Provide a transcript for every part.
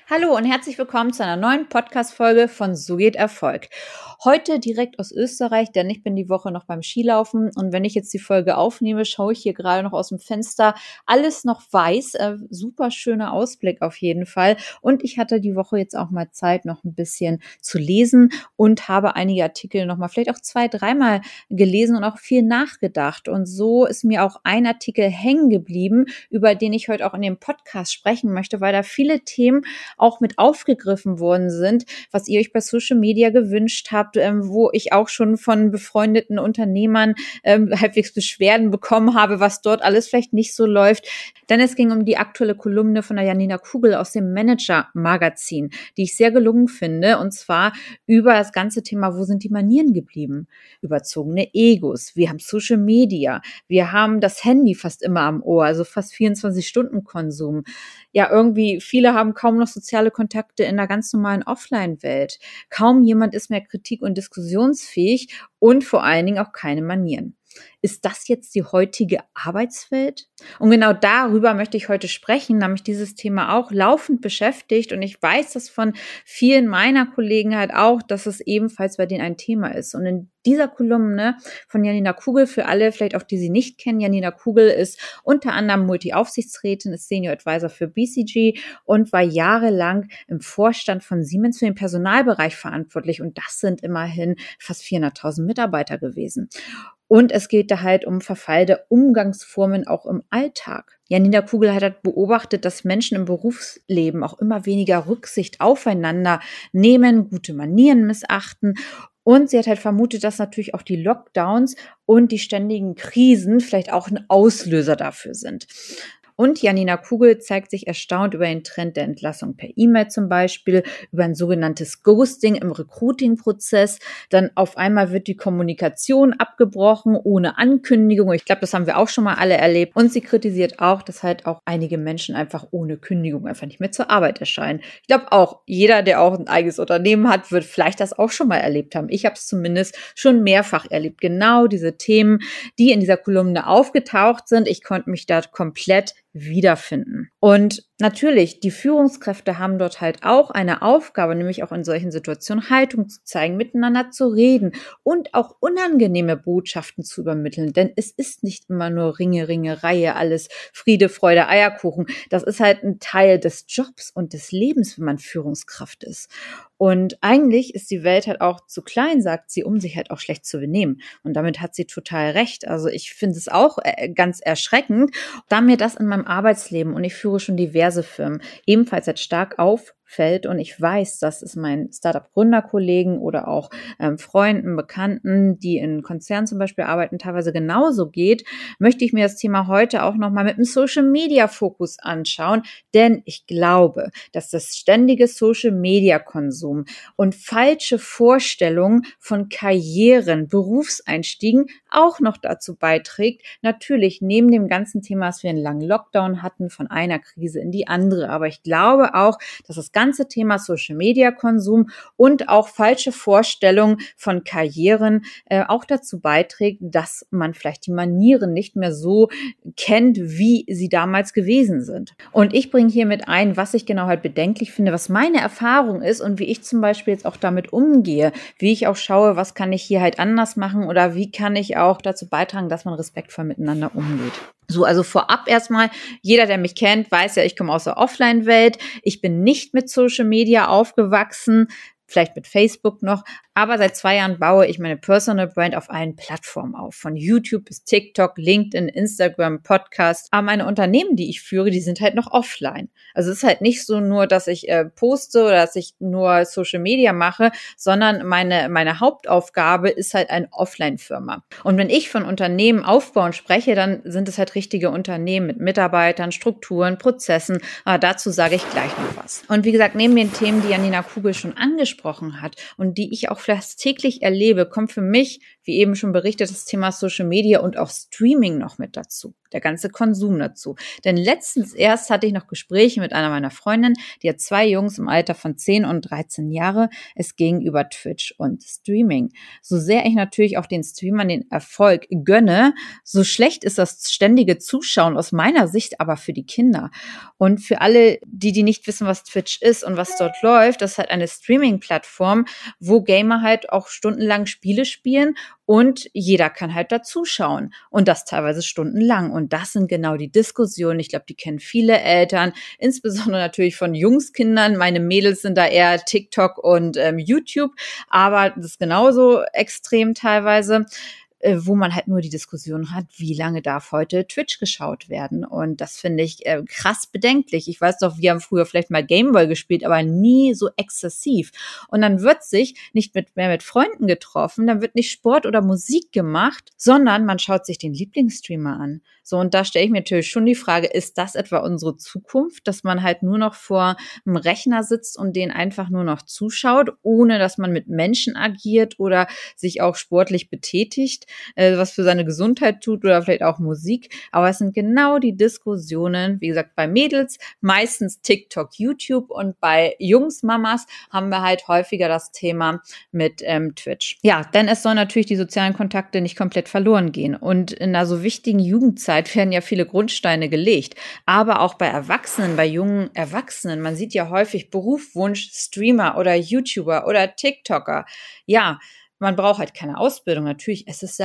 Hallo und herzlich willkommen zu einer neuen Podcast-Folge von So geht Erfolg. Heute direkt aus Österreich, denn ich bin die Woche noch beim Skilaufen und wenn ich jetzt die Folge aufnehme, schaue ich hier gerade noch aus dem Fenster. Alles noch weiß, super schöner Ausblick auf jeden Fall. Und ich hatte die Woche jetzt auch mal Zeit, noch ein bisschen zu lesen und habe einige Artikel noch mal vielleicht auch 2-, 3-mal gelesen und auch viel nachgedacht. Und so ist mir auch ein Artikel hängen geblieben, über den ich heute auch in dem Podcast sprechen möchte, weil da viele Themen auch mit aufgegriffen worden sind, was ihr euch bei Social Media gewünscht habt, wo ich auch schon von befreundeten Unternehmern halbwegs Beschwerden bekommen habe, was dort alles vielleicht nicht so läuft. Denn es ging um die aktuelle Kolumne von der Janina Kugel aus dem Manager-Magazin, die ich sehr gelungen finde, und zwar über das ganze Thema, wo sind die Manieren geblieben? Überzogene Egos, wir haben Social Media, wir haben das Handy fast immer am Ohr, also fast 24-Stunden-Konsum. Ja, irgendwie viele haben kaum noch soziale Kontakte in der ganz normalen Offline-Welt. Kaum jemand ist mehr kritik- und diskussionsfähig und vor allen Dingen auch keine Manieren. Ist das jetzt die heutige Arbeitswelt? Und genau darüber möchte ich heute sprechen, da mich dieses Thema auch laufend beschäftigt und ich weiß das von vielen meiner Kollegen halt auch, dass es ebenfalls bei denen ein Thema ist. Und in dieser Kolumne von Janina Kugel, für alle vielleicht auch, die sie nicht kennen, Janina Kugel ist unter anderem Multi-Aufsichtsrätin, ist Senior Advisor für BCG und war jahrelang im Vorstand von Siemens für den Personalbereich verantwortlich und das sind immerhin fast 400.000 Mitarbeiter gewesen. Und es geht da halt um Verfall der Umgangsformen auch im Alltag. Janina Kugel hat halt beobachtet, dass Menschen im Berufsleben auch immer weniger Rücksicht aufeinander nehmen, gute Manieren missachten. Und sie hat halt vermutet, dass natürlich auch die Lockdowns und die ständigen Krisen vielleicht auch ein Auslöser dafür sind. Und Janina Kugel zeigt sich erstaunt über den Trend der Entlassung per E-Mail zum Beispiel, über ein sogenanntes Ghosting im Recruiting-Prozess. Dann auf einmal wird die Kommunikation abgebrochen, ohne Ankündigung. Ich glaube, das haben wir auch schon mal alle erlebt. Und sie kritisiert auch, dass halt auch einige Menschen einfach ohne Kündigung einfach nicht mehr zur Arbeit erscheinen. Ich glaube auch, jeder, der auch ein eigenes Unternehmen hat, wird vielleicht das auch schon mal erlebt haben. Ich habe es zumindest schon mehrfach erlebt. Genau diese Themen, die in dieser Kolumne aufgetaucht sind. Ich konnte mich da komplett wiederfinden. Und natürlich, die Führungskräfte haben dort halt auch eine Aufgabe, nämlich auch in solchen Situationen Haltung zu zeigen, miteinander zu reden und auch unangenehme Botschaften zu übermitteln. Denn es ist nicht immer nur Ringe, alles Friede, Freude, Eierkuchen. Das ist halt ein Teil des Jobs und des Lebens, wenn man Führungskraft ist. Und eigentlich ist die Welt halt auch zu klein, sagt sie, um sich halt auch schlecht zu benehmen. Und damit hat sie total recht. Also ich finde es auch ganz erschreckend, da mir das in meinem Arbeitsleben, und ich führe schon diverse Firmen, ebenfalls halt stark auffällt und ich weiß, dass es meinen Startup-Gründerkollegen oder auch Freunden, Bekannten, die in Konzernen zum Beispiel arbeiten, teilweise genauso geht, möchte ich mir das Thema heute auch nochmal mit einem Social-Media-Fokus anschauen, denn ich glaube, dass das ständige Social-Media-Konsum und falsche Vorstellungen von Karrieren, Berufseinstiegen auch noch dazu beiträgt, natürlich neben dem ganzen Thema, dass wir einen langen Lockdown hatten, von einer Krise in die andere. Aber ich glaube auch, dass das ganze Thema Social-Media-Konsum und auch falsche Vorstellungen von Karrieren auch dazu beiträgt, dass man vielleicht die Manieren nicht mehr so kennt, wie sie damals gewesen sind. Und ich bringe hier mit ein, was ich genau halt bedenklich finde, was meine Erfahrung ist und wie ich zum Beispiel jetzt auch damit umgehe, wie ich auch schaue, was kann ich hier halt anders machen oder wie kann ich auch dazu beitragen, dass man respektvoll miteinander umgeht. So, also vorab erstmal, jeder, der mich kennt, weiß ja, ich komme aus der Offline-Welt. Ich bin nicht mit Social Media aufgewachsen, vielleicht mit Facebook noch, aber seit 2 Jahren baue ich meine Personal Brand auf allen Plattformen auf. Von YouTube bis TikTok, LinkedIn, Instagram, Podcast. Aber meine Unternehmen, die ich führe, die sind halt noch offline. Also es ist halt nicht so nur, dass ich poste oder dass ich nur Social Media mache, sondern meine Hauptaufgabe ist halt eine Offline-Firma. Und wenn ich von Unternehmen aufbauen spreche, dann sind es halt richtige Unternehmen mit Mitarbeitern, Strukturen, Prozessen. Aber dazu sage ich gleich noch was. Und wie gesagt, neben den Themen, die Janina Kugel schon angesprochen hat und die ich auch fast täglich erlebe, kommt für mich, wie eben schon berichtet, das Thema Social Media und auch Streaming noch mit dazu. der ganze Konsum dazu. Denn letztens erst hatte ich noch Gespräche mit einer meiner Freundinnen, die hat 2 Jungs im Alter von 10 und 13 Jahre. Es ging über Twitch und Streaming. So sehr ich natürlich auch den Streamern den Erfolg gönne, so schlecht ist das ständige Zuschauen aus meiner Sicht aber für die Kinder. Und für alle, die nicht wissen, was Twitch ist und was dort läuft, das ist halt eine Streaming-Plattform, wo Gamer halt auch stundenlang Spiele spielen und jeder kann halt da zuschauen und das teilweise stundenlang. Und das sind genau die Diskussionen. Ich glaube, die kennen viele Eltern, insbesondere natürlich von Jungskindern. Meine Mädels sind da eher TikTok und YouTube, aber das ist genauso extrem teilweise, wo man halt nur die Diskussion hat, wie lange darf heute Twitch geschaut werden. Und das finde ich krass bedenklich. Ich weiß doch, wir haben früher vielleicht mal Gameboy gespielt, aber nie so exzessiv. Und dann wird sich nicht mehr mit Freunden getroffen, dann wird nicht Sport oder Musik gemacht, sondern man schaut sich den Lieblingsstreamer an. So, und da stelle ich mir natürlich schon die Frage, ist das etwa unsere Zukunft, dass man halt nur noch vor einem Rechner sitzt und den einfach nur noch zuschaut, ohne dass man mit Menschen agiert oder sich auch sportlich betätigt, was für seine Gesundheit tut oder vielleicht auch Musik. Aber es sind genau die Diskussionen, wie gesagt, bei Mädels meistens TikTok, YouTube und bei Jungs, Mamas haben wir halt häufiger das Thema mit Twitch. Ja, denn es sollen natürlich die sozialen Kontakte nicht komplett verloren gehen. Und in einer so wichtigen Jugendzeit werden ja viele Grundsteine gelegt. Aber auch bei Erwachsenen, bei jungen Erwachsenen, man sieht ja häufig Berufswunsch Streamer oder YouTuber oder TikToker. Ja, man braucht halt keine Ausbildung. Natürlich, was heißt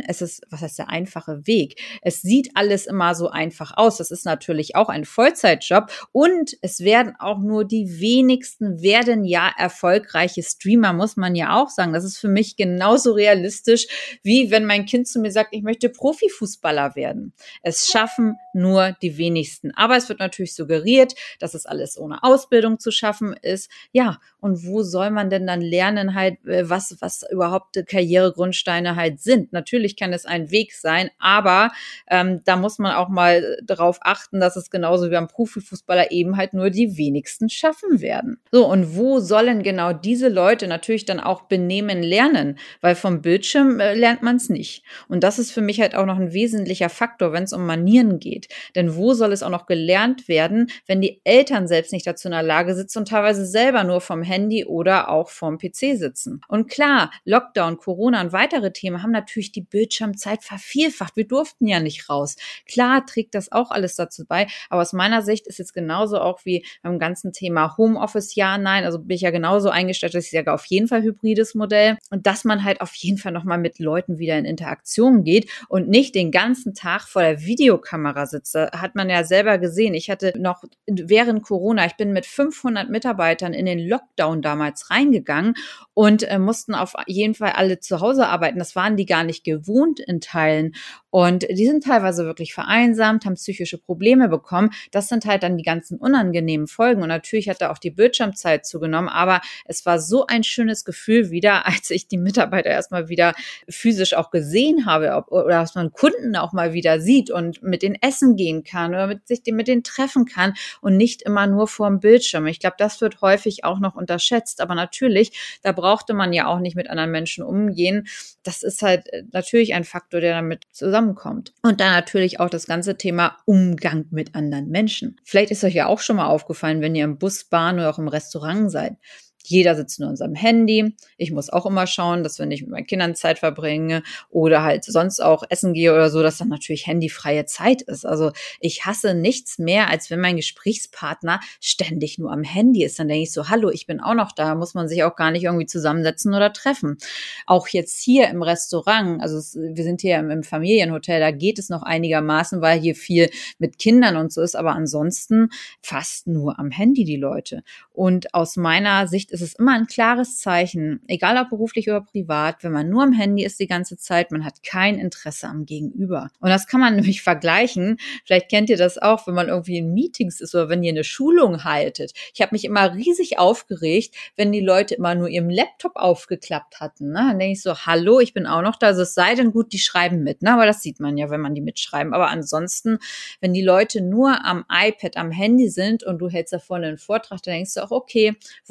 der einfache Weg? Es sieht alles immer so einfach aus. Das ist natürlich auch ein Vollzeitjob und es werden auch nur die wenigsten werden ja erfolgreiche Streamer, muss man ja auch sagen. Das ist für mich genauso realistisch, wie wenn mein Kind zu mir sagt, ich möchte Profifußballer werden. Es schaffen nur die wenigsten. Aber es wird natürlich suggeriert, dass es alles ohne Ausbildung zu schaffen ist. Ja, und wo soll man denn dann lernen halt, was überhaupt Karrieregrundsteine halt sind? Natürlich kann es ein Weg sein, aber da muss man auch mal darauf achten, dass es genauso wie beim Profifußballer eben halt nur die wenigsten schaffen werden. So, und wo sollen genau diese Leute natürlich dann auch Benehmen lernen? Weil vom Bildschirm lernt man es nicht. Und das ist für mich halt auch noch ein wesentlicher Faktor, wenn es um Manieren geht. Denn wo soll es auch noch gelernt werden, wenn die Eltern selbst nicht dazu in der Lage sitzen und teilweise selber nur vom Handy oder auch vom PC sitzen? Und klar, Lockdown, Corona und weitere Themen haben natürlich die Bildschirmzeit vervielfacht. Wir durften ja nicht raus. Klar trägt das auch alles dazu bei, aber aus meiner Sicht ist jetzt genauso auch wie beim ganzen Thema Homeoffice, ja, nein, also bin ich ja genauso eingestellt, dass ich sage, auf jeden Fall hybrides Modell und dass man halt auf jeden Fall nochmal mit Leuten wieder in Interaktion geht und nicht den ganzen Tag vor der Videokamera sitzt. Da hat man ja selber gesehen. Ich hatte noch während Corona, ich bin mit 500 Mitarbeitern in den Lockdown damals reingegangen und mussten auf jeden Fall alle zu Hause arbeiten. Das waren die gar nicht gewohnt in Teilen. Und die sind teilweise wirklich vereinsamt, haben psychische Probleme bekommen. Das sind halt dann die ganzen unangenehmen Folgen. Und natürlich hat da auch die Bildschirmzeit zugenommen. Aber es war so ein schönes Gefühl wieder, als ich die Mitarbeiter erstmal wieder physisch auch gesehen habe oder dass man Kunden auch mal wieder sieht und mit denen essen gehen kann oder mit denen treffen kann und nicht immer nur vorm Bildschirm. Ich glaube, das wird häufig auch noch unterschätzt. Aber natürlich, da brauchte man ja auch nicht mit anderen Menschen umgehen. Das ist halt natürlich ein Faktor, der damit zusammenkommt. Und dann natürlich auch das ganze Thema Umgang mit anderen Menschen. Vielleicht ist euch ja auch schon mal aufgefallen, wenn ihr im Bus, Bahn oder auch im Restaurant seid. Jeder sitzt nur an seinem Handy. Ich muss auch immer schauen, dass wenn ich mit meinen Kindern Zeit verbringe oder halt sonst auch essen gehe oder so, dass dann natürlich handyfreie Zeit ist. Also ich hasse nichts mehr, als wenn mein Gesprächspartner ständig nur am Handy ist. Dann denke ich so, hallo, ich bin auch noch da, muss man sich auch gar nicht irgendwie zusammensetzen oder treffen. Auch jetzt hier im Restaurant, also wir sind hier im Familienhotel, da geht es noch einigermaßen, weil hier viel mit Kindern und so ist, aber ansonsten fast nur am Handy die Leute. Und aus meiner Sicht ist es immer ein klares Zeichen, egal ob beruflich oder privat, wenn man nur am Handy ist die ganze Zeit, man hat kein Interesse am Gegenüber. Und das kann man nämlich vergleichen. Vielleicht kennt ihr das auch, wenn man irgendwie in Meetings ist oder wenn ihr eine Schulung haltet. Ich habe mich immer riesig aufgeregt, wenn die Leute immer nur ihren Laptop aufgeklappt hatten. Ne? Dann denke ich so, hallo, ich bin auch noch da. Also es sei denn gut, die schreiben mit. Ne? Aber das sieht man ja, wenn man die mitschreiben. Aber ansonsten, wenn die Leute nur am iPad, am Handy sind und du hältst da vorne einen Vortrag, dann denkst du auch, okay, wunderbar,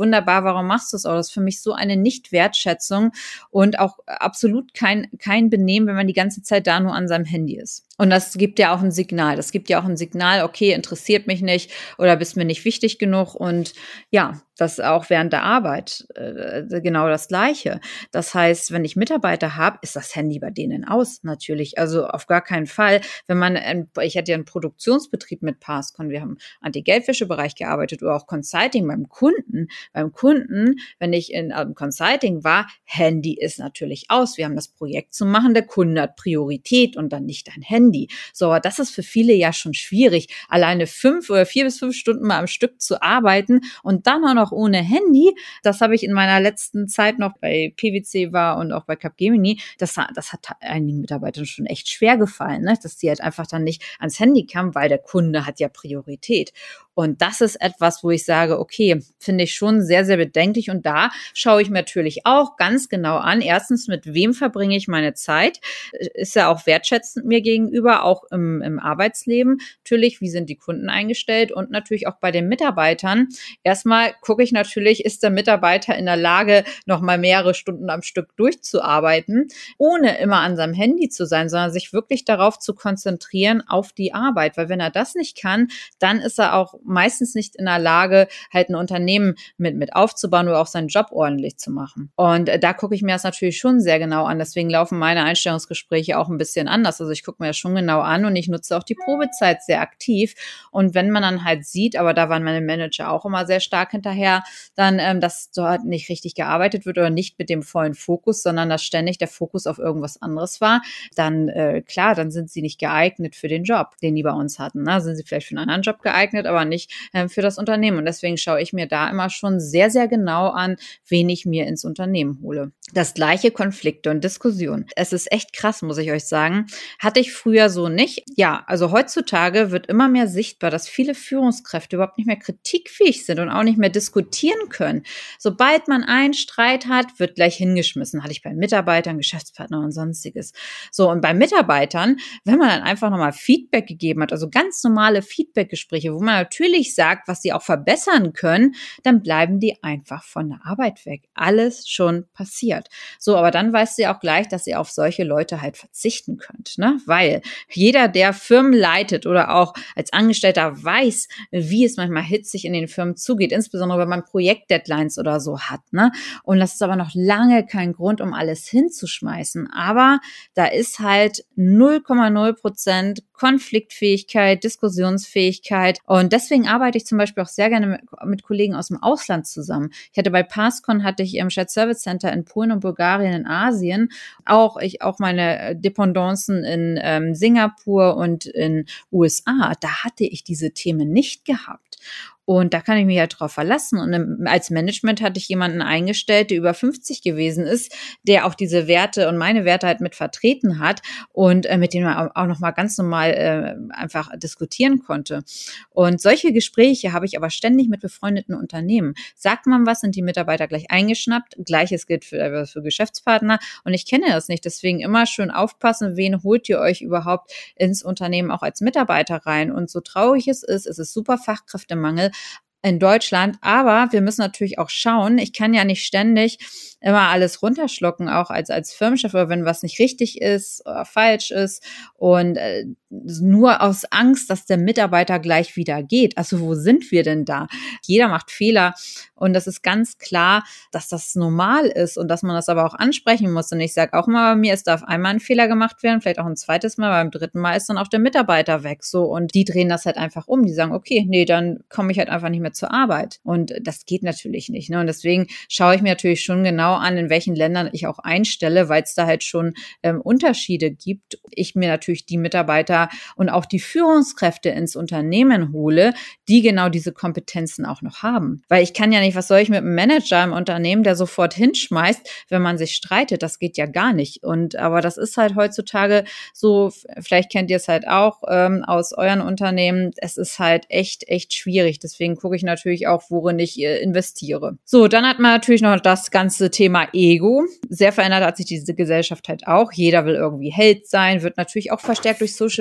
warum machst du es auch? Das ist für mich so eine Nicht-Wertschätzung und auch absolut kein Benehmen, wenn man die ganze Zeit da nur an seinem Handy ist. Und das gibt ja auch ein Signal. Das gibt ja auch ein Signal, okay, interessiert mich nicht oder bist mir nicht wichtig genug. Und ja, das auch während der Arbeit genau das Gleiche. Das heißt, wenn ich Mitarbeiter habe, ist das Handy bei denen aus natürlich. Also auf gar keinen Fall. Ich hatte ja einen Produktionsbetrieb mit Passcon, wir haben im Anti-Geldwäsche-Bereich gearbeitet oder auch Consulting beim Kunden. Beim Kunden, wenn ich in Consulting war, Handy ist natürlich aus. Wir haben das Projekt zu machen, der Kunde hat Priorität und dann nicht dein Handy. So, das ist für viele ja schon schwierig, alleine 4 bis 5 Stunden mal am Stück zu arbeiten und dann auch noch ohne Handy. Das habe ich in meiner letzten Zeit noch bei PwC war und auch bei Capgemini. Das hat einigen Mitarbeitern schon echt schwer gefallen, ne? Dass die halt einfach dann nicht ans Handy kamen, weil der Kunde hat ja Priorität. Und das ist etwas, wo ich sage, okay, finde ich schon sehr, sehr bedenklich. Und da schaue ich mir natürlich auch ganz genau an. Erstens, mit wem verbringe ich meine Zeit? Ist ja auch wertschätzend mir gegenüber, auch im Arbeitsleben. Natürlich, wie sind die Kunden eingestellt? Und natürlich auch bei den Mitarbeitern. Erstmal gucke ich natürlich, ist der Mitarbeiter in der Lage, noch mal mehrere Stunden am Stück durchzuarbeiten, ohne immer an seinem Handy zu sein, sondern sich wirklich darauf zu konzentrieren, auf die Arbeit. Weil wenn er das nicht kann, dann ist er auch meistens nicht in der Lage, halt ein Unternehmen mit aufzubauen oder auch seinen Job ordentlich zu machen. Und da gucke ich mir das natürlich schon sehr genau an. Deswegen laufen meine Einstellungsgespräche auch ein bisschen anders. Also ich gucke mir das schon genau an und ich nutze auch die Probezeit sehr aktiv. Und wenn man dann halt sieht, aber da waren meine Manager auch immer sehr stark hinterher, dann, dass dort nicht richtig gearbeitet wird oder nicht mit dem vollen Fokus, sondern dass ständig der Fokus auf irgendwas anderes war, dann klar, dann sind sie nicht geeignet für den Job, den die bei uns hatten. Ne? Sind sie vielleicht für einen anderen Job geeignet, aber nicht für das Unternehmen. Und deswegen schaue ich mir da immer schon sehr, sehr genau an, wen ich mir ins Unternehmen hole. Das gleiche Konflikte und Diskussionen. Es ist echt krass, muss ich euch sagen. Hatte ich früher so nicht. Ja, also heutzutage wird immer mehr sichtbar, dass viele Führungskräfte überhaupt nicht mehr kritikfähig sind und auch nicht mehr diskutieren können. Sobald man einen Streit hat, wird gleich hingeschmissen. Hatte ich bei Mitarbeitern, Geschäftspartnern und sonstiges. So, und bei Mitarbeitern, wenn man dann einfach nochmal Feedback gegeben hat, also ganz normale Feedbackgespräche, wo man natürlich sagt, was sie auch verbessern können, dann bleiben die einfach von der Arbeit weg. Alles schon passiert. So, aber dann weißt du auch gleich, dass ihr auf solche Leute halt verzichten könnt, ne? Weil jeder, der Firmen leitet oder auch als Angestellter weiß, wie es manchmal hitzig in den Firmen zugeht, insbesondere wenn man Projektdeadlines oder so hat, ne? Und das ist aber noch lange kein Grund, um alles hinzuschmeißen. Aber da ist halt 0,0% Konfliktfähigkeit, Diskussionsfähigkeit. Und deswegen arbeite ich zum Beispiel auch sehr gerne mit Kollegen aus dem Ausland zusammen. Bei Passcon hatte ich im Shared Service Center in Polen und Bulgarien in Asien auch meine Dependancen in Singapur und in USA. Da hatte ich diese Themen nicht gehabt. Und da kann ich mich ja drauf verlassen. Und als Management hatte ich jemanden eingestellt, der über 50 gewesen ist, der auch diese Werte und meine Werte halt mit vertreten hat und mit dem man auch nochmal ganz normal einfach diskutieren konnte. Und solche Gespräche habe ich aber ständig mit befreundeten Unternehmen. Sagt man was, sind die Mitarbeiter gleich eingeschnappt. Gleiches gilt für Geschäftspartner. Und ich kenne das nicht. Deswegen immer schön aufpassen, wen holt ihr euch überhaupt ins Unternehmen auch als Mitarbeiter rein. Und so traurig es ist super Fachkräftemangel in Deutschland, aber wir müssen natürlich auch schauen, ich kann ja nicht ständig immer alles runterschlucken, auch als Firmenchef, oder wenn was nicht richtig ist oder falsch ist und nur aus Angst, dass der Mitarbeiter gleich wieder geht. Also wo sind wir denn da? Jeder macht Fehler und das ist ganz klar, dass das normal ist und dass man das aber auch ansprechen muss. Und ich sage auch immer bei mir, es darf einmal ein Fehler gemacht werden, vielleicht auch ein zweites Mal, beim dritten Mal ist dann auch der Mitarbeiter weg. So, und die drehen das halt einfach um. Die sagen, okay, nee, dann komme ich halt einfach nicht mehr zur Arbeit. Und das geht natürlich nicht, ne? Und deswegen schaue ich mir natürlich schon genau an, in welchen Ländern ich auch einstelle, weil es da halt schon Unterschiede gibt. Ich mir natürlich die Mitarbeiter und auch die Führungskräfte ins Unternehmen hole, die genau diese Kompetenzen auch noch haben. Weil ich kann ja nicht, was soll ich mit einem Manager im Unternehmen, der sofort hinschmeißt, wenn man sich streitet? Das geht ja gar nicht. Aber das ist halt heutzutage so, vielleicht kennt ihr es halt auch aus euren Unternehmen, es ist halt echt schwierig. Deswegen gucke ich natürlich auch, worin ich investiere. So, dann hat man natürlich noch das ganze Thema Ego. Sehr verändert hat sich diese Gesellschaft halt auch. Jeder will irgendwie Held sein, wird natürlich auch verstärkt durch Social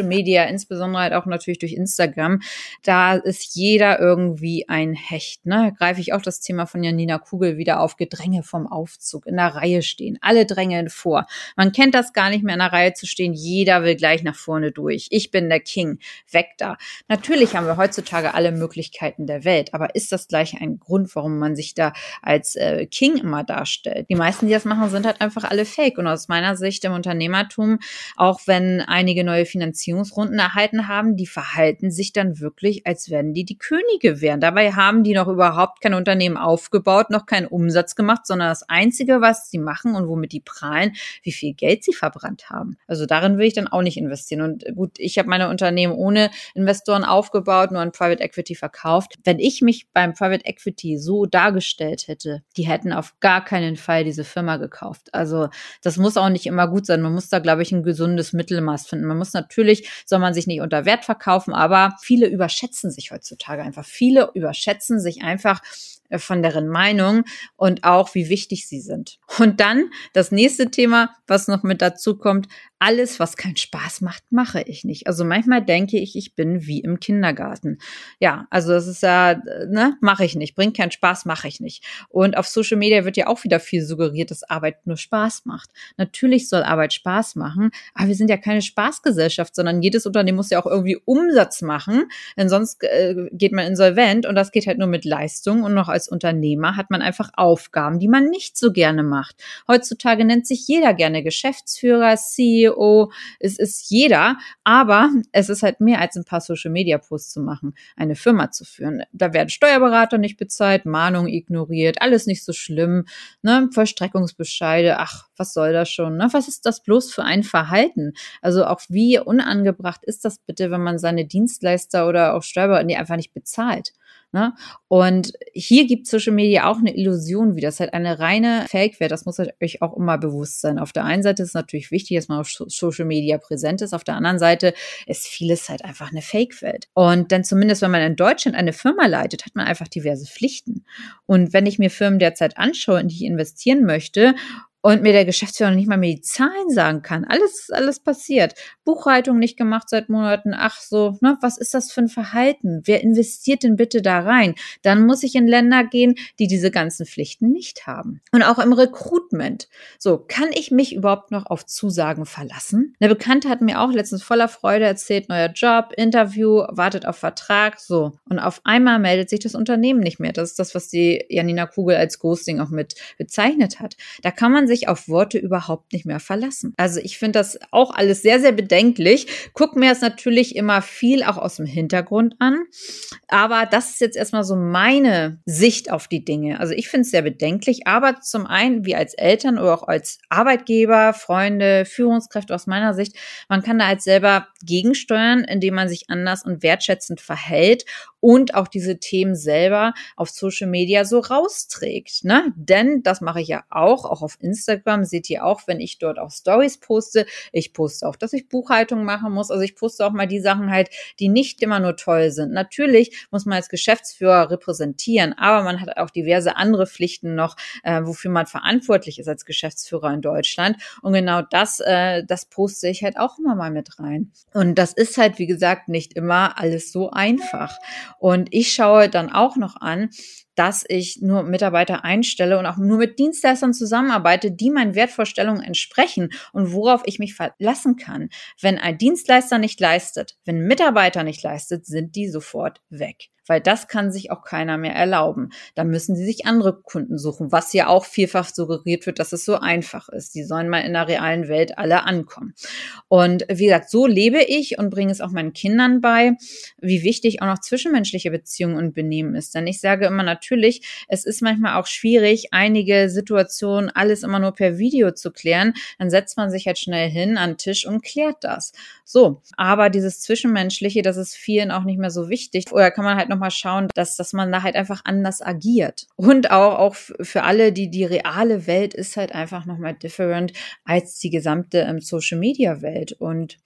Media, insbesondere halt auch natürlich durch Instagram, da ist jeder irgendwie ein Hecht. Ne? Greife ich auch das Thema von Janina Kugel wieder auf, Gedränge vom Aufzug, in der Reihe stehen, alle drängeln vor. Man kennt das gar nicht mehr, in der Reihe zu stehen, jeder will gleich nach vorne durch. Ich bin der King, weg da. Natürlich haben wir heutzutage alle Möglichkeiten der Welt, aber ist das gleich ein Grund, warum man sich da als King immer darstellt? Die meisten, die das machen, sind halt einfach alle fake. Und aus meiner Sicht im Unternehmertum, auch wenn einige neue Finanzierungsrunden erhalten haben, die verhalten sich dann wirklich, als wenn die Könige wären. Dabei haben die noch überhaupt kein Unternehmen aufgebaut, noch keinen Umsatz gemacht, sondern das Einzige, was sie machen und womit die prahlen, wie viel Geld sie verbrannt haben. Also darin will ich dann auch nicht investieren. Und gut, ich habe meine Unternehmen ohne Investoren aufgebaut, nur an Private Equity verkauft. Wenn ich mich beim Private Equity so dargestellt hätte, die hätten auf gar keinen Fall diese Firma gekauft. Also das muss auch nicht immer gut sein. Man muss da, glaube ich, ein gesundes Mittelmaß finden. Man muss natürlich, soll man sich nicht unter Wert verkaufen, aber viele überschätzen sich heutzutage einfach. Viele überschätzen sich einfach von deren Meinung und auch, wie wichtig sie sind. Und dann das nächste Thema, was noch mit dazu kommt, alles, was keinen Spaß macht, mache ich nicht. Also manchmal denke ich, ich bin wie im Kindergarten. Ja, also das ist ja, mache ich nicht. Bringt keinen Spaß, mache ich nicht. Und auf Social Media wird ja auch wieder viel suggeriert, dass Arbeit nur Spaß macht. Natürlich soll Arbeit Spaß machen, aber wir sind ja keine Spaßgesellschaft, sondern jedes Unternehmen muss ja auch irgendwie Umsatz machen, denn sonst geht man insolvent und das geht halt nur mit Leistung und noch als Unternehmer hat man einfach Aufgaben, die man nicht so gerne macht. Heutzutage nennt sich jeder gerne Geschäftsführer, CEO, es ist jeder, aber es ist halt mehr als ein paar Social-Media-Posts zu machen, eine Firma zu führen. Da werden Steuerberater nicht bezahlt, Mahnungen ignoriert, alles nicht so schlimm, ne? Vollstreckungsbescheide, ach, was soll das schon, ne? Was ist das bloß für ein Verhalten? Also auch wie unangebracht ist das bitte, wenn man seine Dienstleister oder auch Steuerberater einfach nicht bezahlt? Ne? Und hier gibt Social Media auch eine Illusion wieder. Das ist halt eine reine Fake-Welt. Das muss euch auch immer bewusst sein. Auf der einen Seite ist es natürlich wichtig, dass man auf Social Media präsent ist. Auf der anderen Seite ist vieles halt einfach eine Fake-Welt. Und dann zumindest, wenn man in Deutschland eine Firma leitet, hat man einfach diverse Pflichten. Und wenn ich mir Firmen derzeit anschaue, in die ich investieren möchte, und mir der Geschäftsführer noch nicht mal mehr die Zahlen sagen kann. Alles passiert. Buchhaltung nicht gemacht seit Monaten. Ach so, ne, was ist das für ein Verhalten? Wer investiert denn bitte da rein? Dann muss ich in Länder gehen, die diese ganzen Pflichten nicht haben. Und auch im Recruitment. So, kann ich mich überhaupt noch auf Zusagen verlassen? Eine Bekannte hat mir auch letztens voller Freude erzählt, neuer Job, Interview, wartet auf Vertrag, so. Und auf einmal meldet sich das Unternehmen nicht mehr. Das ist das, was die Janina Kugel als Ghosting auch mit bezeichnet hat. Da kann man sich auf Worte überhaupt nicht mehr verlassen. Also ich finde das auch alles sehr, sehr bedenklich. Guck mir das natürlich immer viel auch aus dem Hintergrund an. Aber das ist jetzt erstmal so meine Sicht auf die Dinge. Also ich finde es sehr bedenklich. Aber zum einen, wir als Eltern oder auch als Arbeitgeber, Freunde, Führungskräfte aus meiner Sicht, man kann da halt selber gegensteuern, indem man sich anders und wertschätzend verhält und auch diese Themen selber auf Social Media so rausträgt, ne? Denn das mache ich ja auch auf Instagram seht ihr auch, wenn ich dort auch Stories poste. Ich poste auch, dass ich Buchhaltung machen muss. Also ich poste auch mal die Sachen halt, die nicht immer nur toll sind. Natürlich muss man als Geschäftsführer repräsentieren, aber man hat auch diverse andere Pflichten noch, wofür man verantwortlich ist als Geschäftsführer in Deutschland. Und genau das poste ich halt auch immer mal mit rein. Und das ist halt, wie gesagt, nicht immer alles so einfach. Und ich schaue dann auch noch an, dass ich nur Mitarbeiter einstelle und auch nur mit Dienstleistern zusammenarbeite, die meinen Wertvorstellungen entsprechen und worauf ich mich verlassen kann. Wenn ein Dienstleister nicht leistet, wenn ein Mitarbeiter nicht leistet, sind die sofort weg. Weil das kann sich auch keiner mehr erlauben. Da müssen sie sich andere Kunden suchen, was ja auch vielfach suggeriert wird, dass es so einfach ist. Die sollen mal in der realen Welt alle ankommen. Und wie gesagt, so lebe ich und bringe es auch meinen Kindern bei, wie wichtig auch noch zwischenmenschliche Beziehungen und Benehmen ist. Denn ich sage immer natürlich, es ist manchmal auch schwierig, einige Situationen alles immer nur per Video zu klären. Dann setzt man sich halt schnell hin an den Tisch und klärt das. So, aber dieses Zwischenmenschliche, das ist vielen auch nicht mehr so wichtig. Oder kann man halt noch mal schauen, dass man da halt einfach anders agiert. Und auch für alle, die reale Welt ist halt einfach noch mal different als die gesamte Social-Media-Welt. Und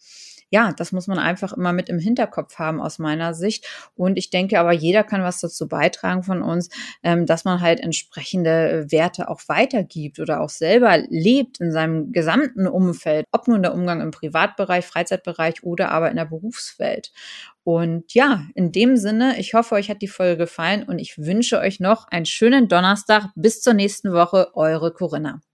ja, das muss man einfach immer mit im Hinterkopf haben aus meiner Sicht. Und ich denke aber, jeder kann was dazu beitragen von uns, dass man halt entsprechende Werte auch weitergibt oder auch selber lebt in seinem gesamten Umfeld, ob nun der Umgang im Privatbereich, Freizeitbereich oder aber in der Berufswelt. Und ja, in dem Sinne, ich hoffe, euch hat die Folge gefallen und ich wünsche euch noch einen schönen Donnerstag. Bis zur nächsten Woche, eure Corinna.